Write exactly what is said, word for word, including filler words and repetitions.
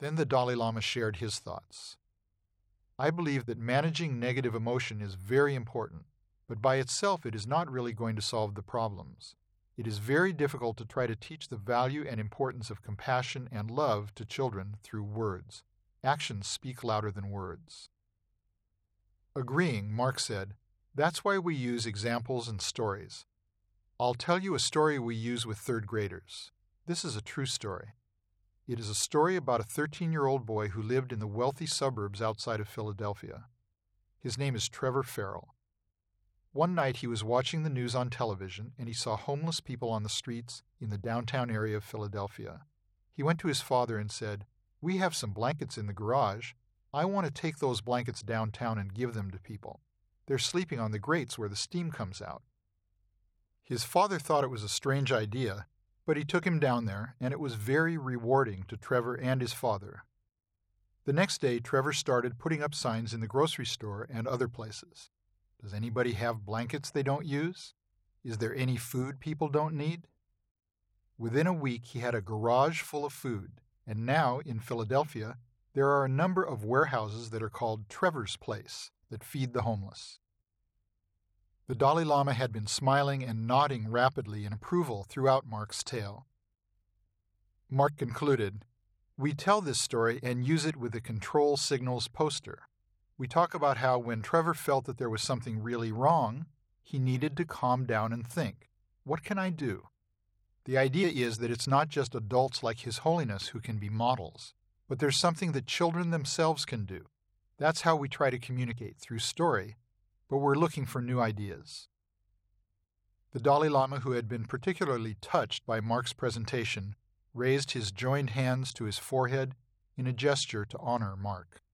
Then the Dalai Lama shared his thoughts. I believe that managing negative emotion is very important, but by itself it is not really going to solve the problems. It is very difficult to try to teach the value and importance of compassion and love to children through words. Actions speak louder than words. Agreeing, Mark said, "That's why we use examples and stories. I'll tell you a story we use with third graders. This is a true story. It is a story about a thirteen-year-old boy who lived in the wealthy suburbs outside of Philadelphia. His name is Trevor Farrell. One night he was watching the news on television and he saw homeless people on the streets in the downtown area of Philadelphia. He went to his father and said, 'We have some blankets in the garage. I want to take those blankets downtown and give them to people. They're sleeping on the grates where the steam comes out.' His father thought it was a strange idea, but he took him down there, and it was very rewarding to Trevor and his father. The next day, Trevor started putting up signs in the grocery store and other places. Does anybody have blankets they don't use? Is there any food people don't need? Within a week, he had a garage full of food, and now, in Philadelphia, there are a number of warehouses that are called Trevor's Place that feed the homeless." The Dalai Lama had been smiling and nodding rapidly in approval throughout Mark's tale. Mark concluded, "We tell this story and use it with the control signals poster. We talk about how when Trevor felt that there was something really wrong, he needed to calm down and think, 'What can I do?' The idea is that it's not just adults like His Holiness who can be models, but there's something that children themselves can do. That's how we try to communicate, through story, but we're looking for new ideas." The Dalai Lama, who had been particularly touched by Mark's presentation, raised his joined hands to his forehead in a gesture to honor Mark.